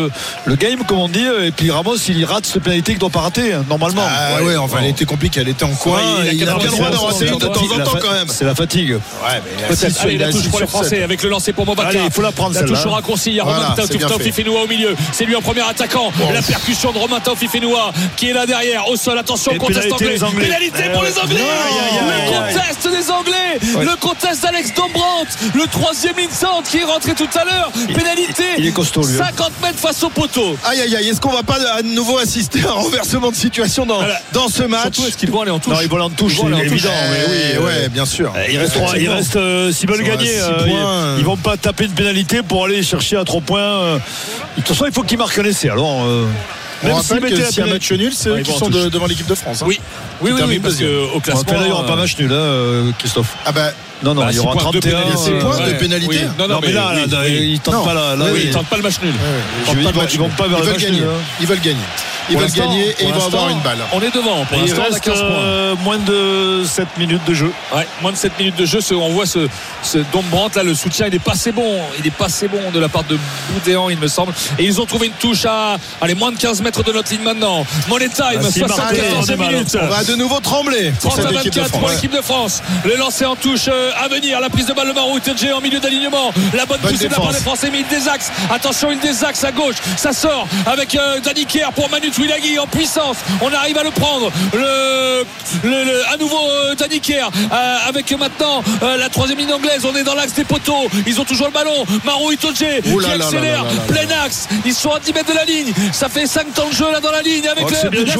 le game, comme on dit. Et puis Ramos, il rate cette pénalité qu'il ne doit pas rater, normalement. Elle était compliquée, elle était en coin. Il a bien le droit d'en rater une de temps en temps quand même. C'est la fatigue. Peut-être. Allez, la touche pour les Français avec le lancer pour Mobaka. Allez, il faut la prendre celle-là. La touche au raccourci. Il y a Romain Taofifénoua au milieu. C'est lui en premier attaquant. La percussion de Romain Taofifénoua qui est là derrière, au sol. Attention, contest anglais. Pénalité pour les Anglais. Le contest des Anglais. Le contest d'Alex Dombrandt, le 3e ligne centre qui est rentré tout à l'heure. Pénalité. Il est costaud, lui. 50 mètres face au poteau. Aïe. Est-ce qu'on va pas à nouveau assister à un renversement de situation dans ce match? Surtout, est-ce qu'ils vont aller en touche? Non, ils vont aller en touche, c'est évident. Oui, bien sûr. Il reste s'ils veulent gagner, ils vont pas taper une pénalité pour aller chercher à 3 points. De toute façon, il faut qu'ils marquent un essai. Alors. On rappelle que s'il y a un match nul, c'est eux qui sont devant l'équipe de France. Oui, parce qu'au classement, il n'y aura pas match nul, Christophe. Non, il y aura 31 points de pénalité. Non, mais là, ils tentent pas ils tentent pas le match nul. Ils vont pas vers le match nul. Ils veulent gagner. Ils veulent gagner et ils vont avoir une balle. On est devant. Pour l'instant, il reste moins de 7 minutes de jeu. Ouais, moins de 7 minutes de jeu. On voit ce Dombrandt là, le soutien, il est pas assez bon. Il est pas assez bon de la part de Boudéan, il me semble. Et ils ont trouvé une touche à moins de 15 mètres de notre ligne maintenant. Money time, 74 minutes. On va de nouveau trembler. 30-24 pour l'équipe de France. Le lancer en touche à venir. La prise de balle de Maro Itoje en milieu d'alignement. La bonne poussée de la part des Français, mais il désaxe. Attention, il désaxe à gauche. Ça sort avec Danny Kerr pour Manu Tuilagi en puissance. On arrive à le prendre. À nouveau Danny Kerr avec maintenant la 3e ligne anglaise. On est dans l'axe des poteaux. Ils ont toujours le ballon. Maro Itoje qui accélère. Plein axe. Ils sont à 10 mètres de la ligne. Ça fait 5 temps de jeu là dans la ligne avec ça va être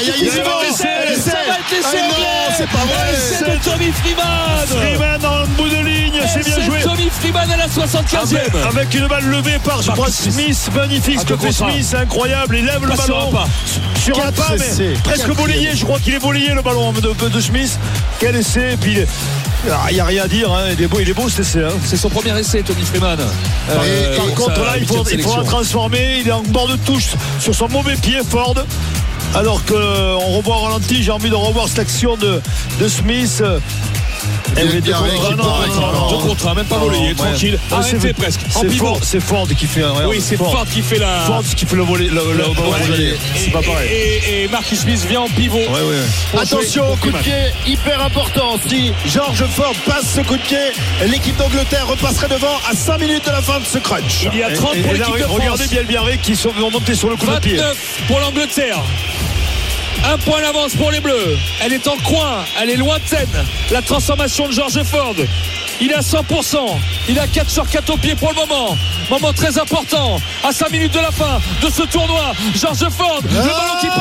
l'essai. C'est pas vrai. C'est de Tommy Freeman. Freeman en bout de ligne. C'est bien joué. Tommy Freeman à la 75e. Avec une balle levée par Smith. Magnifique. Scott Smith, incroyable. Il lève le ballon sur un pas, mais presque volleyé. Je crois qu'il est volleyé le ballon de Smith. Quel essai. Et puis il n'y a rien à dire, il est beau cet essai. C'est son premier essai, Tommy Freeman. Par contre là il faudra transformer. Il est en bord de touche sur son mauvais pied, Ford. Alors qu'on revoit au ralenti, j'ai envie de revoir cette action de Smith. Deux contre, même pas volé, tranquille. Arrêtez presque. C'est Ford qui fait. Oui, c'est Ford qui fait la. Ford qui fait le volet. C'est pas pareil. Et Marcus Smith vient en pivot. Attention, coup de pied hyper important. Si George Ford passe ce coup de pied, l'équipe d'Angleterre repasserait devant à 5 minutes de la fin de ce crunch. Il y a 30 pour l'équipe de France. Regardez bien le Biarré qui sont montés sur le coup de pied. 29 pour l'Angleterre. Un point d'avance pour les Bleus. Elle est en coin, elle est lointaine. La transformation de George Ford. Il est à 100%. Il a 4 sur 4 au pied pour le moment. Moment très important. À 5 minutes de la fin de ce tournoi. George Ford, le ballon qui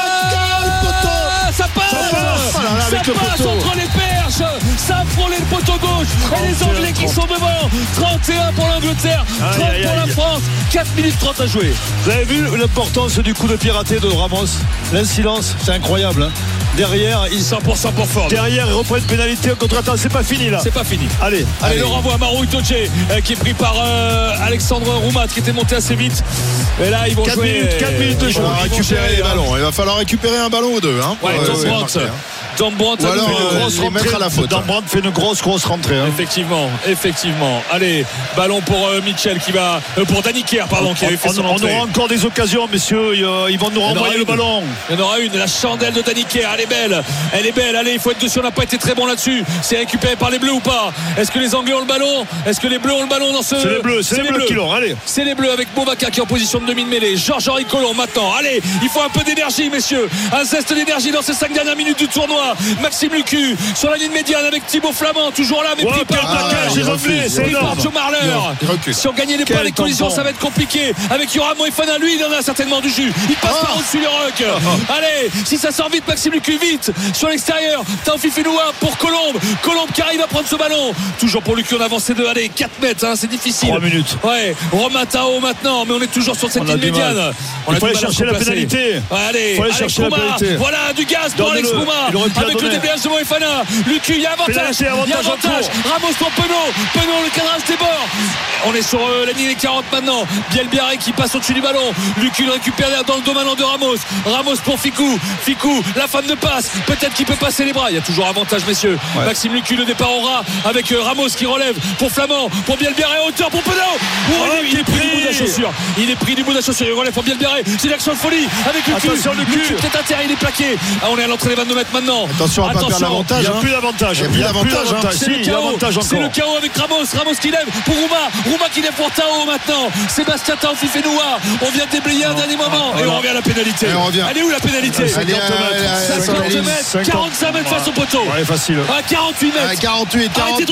passe. Ça passe entre les perches. Ça frôle le poteau gauche. Et les Anglais qui sont devant. 31 pour l'Angleterre, 30 pour la France. 4 minutes 30 à jouer. Vous avez vu l'importance du coup de pied raté de Ramos? L'insilence, c'est incroyable, hein. Derrière, 100% pour Ford. Derrière, il reprend une pénalité en contre-attaque. C'est pas fini là. C'est pas fini. Allez, le renvoi à Maro Itoje qui est pris par Alexandre Roumat qui était monté assez vite. Et là, ils vont 4 minutes de jeu. Il va récupérer les ballons. Il va falloir récupérer un ballon ou deux. Tom Brandt ou alors les mettre à la faute. Tom Brandt fait une grosse rentrée. Effectivement. Allez, ballon pour Mitchell qui va pour Danny Kerr, qui avait fait son entrée. On aura encore des occasions, messieurs. Ils vont nous renvoyer le ballon. Il y en aura une. La chandelle de Danny Kerr. Elle est belle. Allez, il faut être dessus. On n'a pas été très bon là-dessus. C'est récupéré par les Bleus ou pas? Est-ce que les Anglais ont le ballon? Est-ce que les Bleus ont le ballon dans ce? C'est les Bleus qui l'ont. Allez. C'est les Bleus avec Bobaka qui est en position de demi-mêlée. Georges-Henri Collomb maintenant. Allez, il faut un peu d'énergie, messieurs. Un zeste d'énergie dans ces 5 dernières minutes du tournoi. Maxime Lucu sur la ligne médiane avec Thibaut Flamand toujours là, mais pris par les Anglais. C'est énorme. Joe Marler. Si on gagnait pas les collisions, ça va être compliqué. Avec Yoram Moefana, lui, il en a certainement du jus. Il passe par au-dessus du rock. Allez, si ça sort vite, Maxime Lucu, vite sur l'extérieur. Taoufik Fenoua pour Colombe qui arrive à prendre ce ballon. Toujours pour Lucu, on avance ces deux. Allez, 4 mètres, c'est difficile. 3 minutes. Ouais, Romain Tao maintenant, mais on est toujours sur cette ligne médiane. Il faut aller chercher la pénalité. Allez, il faut aller chercher la pénalité. Voilà, du gaz pour Alex Pouma. Avec le déblage de Moefana. Lucu, il y a avantage. Ramos pour Penaud, le cadrage des bords. On est sur la ligne des 40 maintenant. Bielbiaré qui passe au-dessus du ballon. Lucu le récupère dans le dos maintenant de Ramos pour Ficou, la femme de passe. Peut-être qu'il peut passer les bras. Il y a toujours avantage, messieurs. Maxime Lucu, le départ au ras avec Ramos qui relève pour Flamand, pour Bielbiaré, hauteur pour Penaud. Il est pris du bout de la chaussure. Il relève pour Bielbiaré. C'est l'action de folie avec Lucu. Lucu peut-être intérieur, il est plaqué. On est à l'entrée des 22 mètres maintenant. Attention à pas perdre l'avantage. Il n'y a plus d'avantage. C'est le chaos avec Ramos qui lève pour Rouma qui lève pour Tao maintenant. Sébastien Taoufik Fenoua. On vient de déblayer un dernier moment et on revient à la pénalité. Elle est où la pénalité? 50 mètres, 45 mètres face au poteau. Ouais, facile. 48 mètres. 48,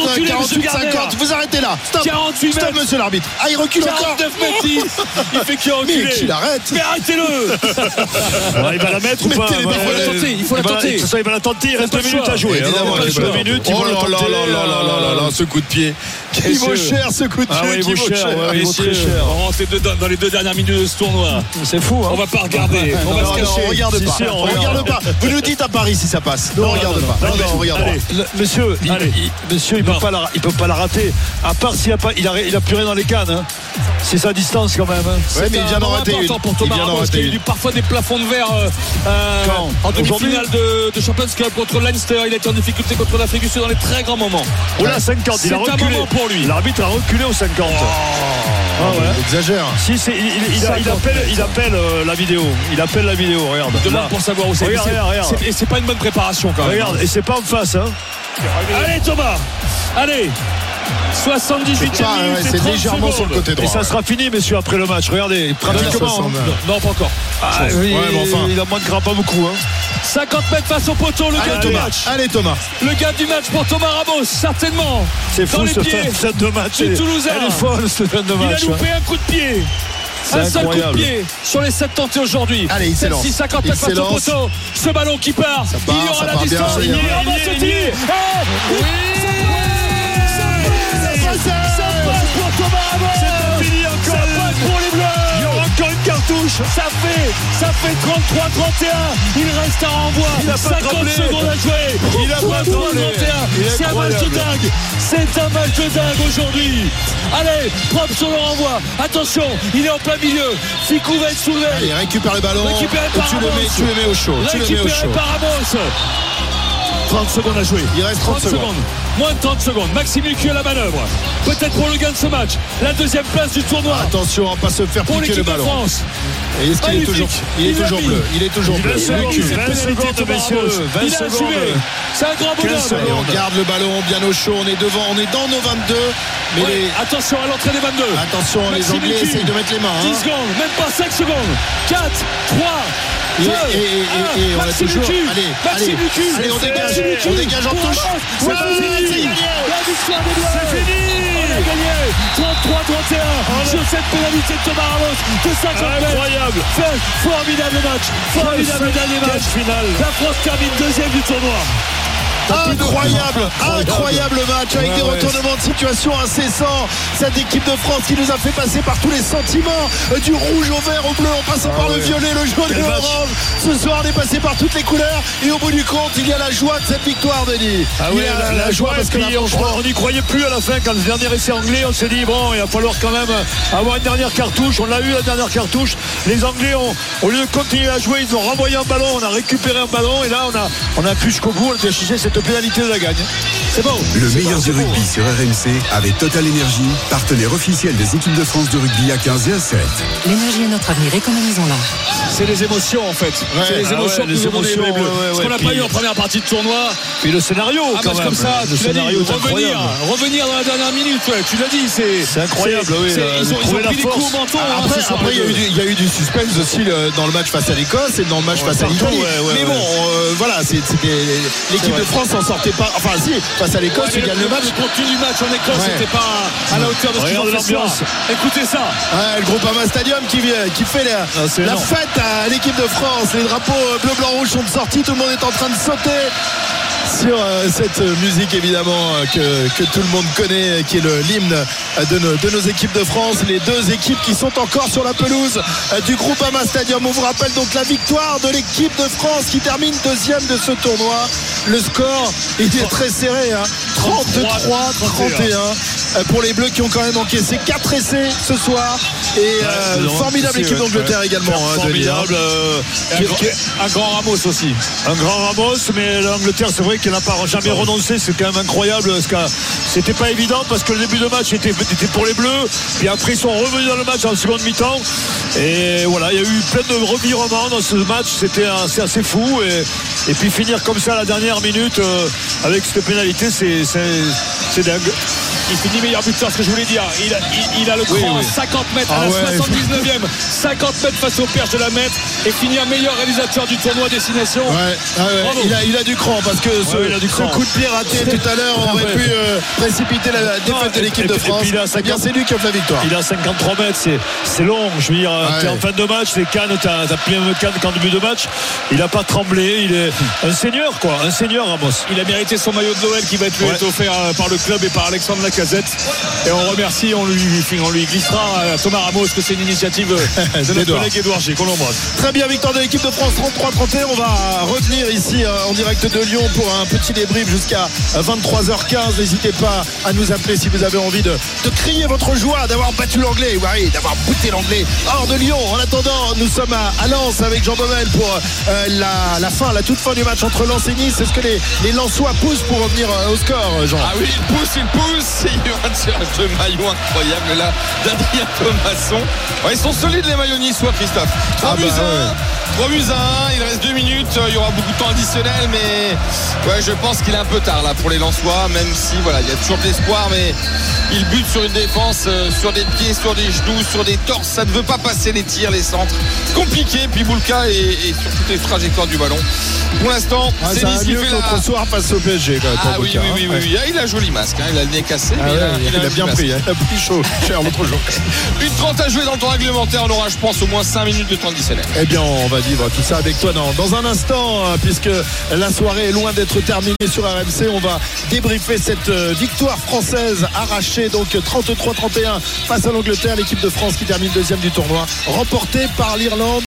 50. Vous arrêtez là. Stop. 48 mètres. Stop, monsieur l'arbitre. Il recule encore. 49 mètres. Il fait qu'il recule. Mais qu'il arrête. Mais arrêtez-le. Il va la mettre ou pas? Il faut la tenter. Il va la tenter. Il reste 2 minutes à jouer. 2 minutes. Oh là, ce coup de pied. Il vaut cher, ce coup de pied. Il vaut cher. On rentre dans les 2 dernières minutes de ce tournoi. C'est fou. On va pas regarder. On va se cacher. On regarde pas. Vous nous dites à Paris si ça passe. Non, on regarde pas. On regarde pas. Monsieur, il peut pas la rater. À part s'il a plus rien dans les cannes. C'est sa distance quand même. Ouais, mais il vient d'en rater une. Pour Thomas Ramos qui a eu parfois des plafonds de verre en demi-finale de Champions Cup contre Leinster. Il a été en difficulté contre l'Afrique du Sud dans les très grands moments. Oh là, 50, il a reculé. C'est un moment pour lui. L'arbitre a reculé au 50. Il exagère. Si, il appelle la vidéo. Il appelle la vidéo, regarde. Il demande pour savoir où c'est. Regarde. Et c'est pas une bonne préparation quand même. Regarde, et c'est pas en face. Allez Thomas. Allez. 78 minutes. C'est légèrement sur le côté droit. Et ça sera fini, messieurs, après le match. Regardez, pratiquement. Non, pas encore. Il en manquera pas beaucoup. 50 mètres face au poteau, le gars du match. Allez Thomas. Le gars du match pour Thomas Ramos, certainement. C'est fou ce fait de match. Du Toulousain. Elle est folle ce fait de match. Il a loupé un coup de pied. Un seul coup de pied sur les 7 tentés aujourd'hui. Allez, il s'élance. 50 mètres face au poteau. Ce ballon qui part. Il y aura la distance. Il y aura ce tir. Ça passe pour Thomas Ramos. C'est pas fini encore. Ça passe pour les Bleus. Il y aura encore une cartouche. Ça fait 33-31. Il reste un renvoi. 50 secondes à jouer. Il a pas tremblé. C'est un match de dingue. C'est un match de dingue aujourd'hui. Allez, propre sur le renvoi. Attention, il est en plein milieu. Ficou va être soulevé. Allez, récupère le ballon. Tu le mets au chaud. Récupéré par Ramos. 30 secondes à jouer. Il reste 30 secondes. moins de 30 secondes. Maxime Lucu à la manœuvre, peut-être pour le gain de ce match, la deuxième place du tournoi. Attention à ne pas se faire pour piquer le ballon. France. Et est-ce qu'il est toujours bleu? Il est toujours bleu. 20 secondes, messieurs. 20 secondes. C'est un grand bonhomme. On garde le ballon bien au chaud. On est devant, on est dans nos 22. Mais attention à l'entrée des 22. Attention, les Anglais essayent de mettre les mains. 10 secondes, même pas 5 secondes. 4, 3, et on a toujours. Allez, on dégage en touche. C'est fini. La victoire des Bleus. C'est fini. On a gagné 33-31 sur cette pénalité de Thomas Ramos de 50 mètres. Incroyable. Formidable match. Formidable dernier match. Finale. La France termine deuxième du tournoi. Incroyable match avec des retournements de situation incessants. Cette équipe de France qui nous a fait passer par tous les sentiments, du rouge au vert au bleu en passant par le violet, le jaune et l'orange. Ce soir on est passé par toutes les couleurs et au bout du compte il y a la joie de cette victoire, Denis. La joie parce que on n'y croyait plus à la fin. Quand le dernier essai anglais, on s'est dit bon, il va falloir quand même avoir une dernière cartouche. On l'a eu, la dernière cartouche. Les Anglais au lieu de continuer à jouer, ils ont renvoyé un ballon, on a récupéré un ballon et là on a pu jusqu'au bout, on a cherché cette pénalité de la gagne. C'est bon. Le meilleur du rugby sur RMC avec Total Energy, partenaire officiel des équipes de France de rugby à 15 et à 7. L'énergie est notre avenir, économisons-la. C'est les émotions en fait. C'est les émotions que nous avons des Bleus. Ce qu'on n'a pas eu en première partie de tournoi. Puis le scénario, quand même. Comme ça, le scénario est incroyable. Revenir dans la dernière minute, tu l'as dit. C'est incroyable. Ils ont pris les coups au menton. Après, il y a eu du suspense aussi dans le match face à l'Écosse et dans le match face à l'Italie. Mais bon, voilà, l'équipe de France s'en sortait pas. Enfin, si, face à l'Écosse, tu gagnes le match. Le contenu du match en Écosse, c'était pas à la hauteur de ce qu'ils ont fait ce soir. Écoutez ça. Le Groupama Stadium qui fait la fête à l'équipe de France. Les drapeaux bleu, blanc, rouge sont sortis. Tout le monde est en train de sauter sur cette musique évidemment que tout le monde connaît, qui est l'hymne de nos équipes de France. Les deux équipes qui sont encore sur la pelouse du Groupama Stadium. On vous rappelle donc la victoire de l'équipe de France qui termine deuxième de ce tournoi. Le score il est très serré, 33-31 pour les Bleus qui ont quand même encaissé 4 essais ce soir. Et formidable équipe d'Angleterre également. Formidable. Un grand Ramos aussi. Un grand Ramos, mais l'Angleterre, c'est vrai qu'elle n'a pas jamais renoncé. C'est quand même incroyable. C'était pas évident parce que le début de match était pour les Bleus. Puis après, ils sont revenus dans le match en seconde mi-temps. Et voilà, il y a eu plein de revirements dans ce match. C'était assez fou. Et puis finir comme ça à la dernière minute avec cette pénalité, c'est dingue. Il finit meilleur buteur, ce que je voulais dire. Il a le cran à 50 mètres à la 79e. 50 mètres face au perche de la mètre et finir meilleur réalisateur du tournoi destination. Il a du cran parce que ce coup de pied raté tout à l'heure aurait pu précipiter la défaite de l'équipe de France. C'est lui qui a fait la victoire. Il a 53 mètres, c'est long. Je veux dire, t'es en fin de match, les cannes, t'as plein de cannes qu'en début de match. Il n'a pas tremblé. Il est un seigneur, quoi. Un seigneur, Ramos. Il a mérité son maillot de Noël qui va être offert par le club et par Alexandre Lacazette. Et on remercie, on lui glissera à Thomas Ramos que c'est une initiative de notre collègue Édouard G. Qu'on l'embrasse. Très bien, victoire de l'équipe de France 33-31. On va revenir ici en direct de Lyon pour un petit débrief jusqu'à 23h15. N'hésitez pas à nous appeler si vous avez envie de crier votre joie d'avoir battu l'anglais, d'avoir bouté l'anglais hors de Lyon. En attendant, nous sommes à Lens avec Jean Baumel pour la toute fin du match entre Lens et Nice. Est-ce que les Lensois poussent pour revenir au score, Jean? Ah oui, ils poussent. Il y aura ce maillot incroyable là d'Adrien Thomasson. Ils sont solides les maillots niçois, Christophe. 3 buts à 1, il reste 2 minutes. Il y aura beaucoup de temps additionnel, mais je pense qu'il est un peu tard là pour les Lensois, même si il y a toujours de l'espoir, mais il bute sur une défense, sur des pieds, sur des genoux, sur des torses. Ça ne veut pas passer les tirs, les centres. Compliqué. Puis Boulka est sur toutes les trajectoires du ballon. Pour l'instant, c'est Nice qui fait l'autre soir face au PSG. Oui. Il a un joli masque. Il a le nez cassé. Il a bien pris. Il a pris chaud, cher l'autre jour. 1:30 à jouer dans le temps réglementaire. On aura, je pense, au moins 5 minutes de temps additionnel. Eh bien, on va vivre tout ça avec toi dans un instant, puisque la soirée est loin d'être terminée sur RMC. On va débriefer cette victoire française arrachée, donc 33-31 face à l'Angleterre. L'équipe de France qui termine deuxième du tournoi, remportée par l'Irlande.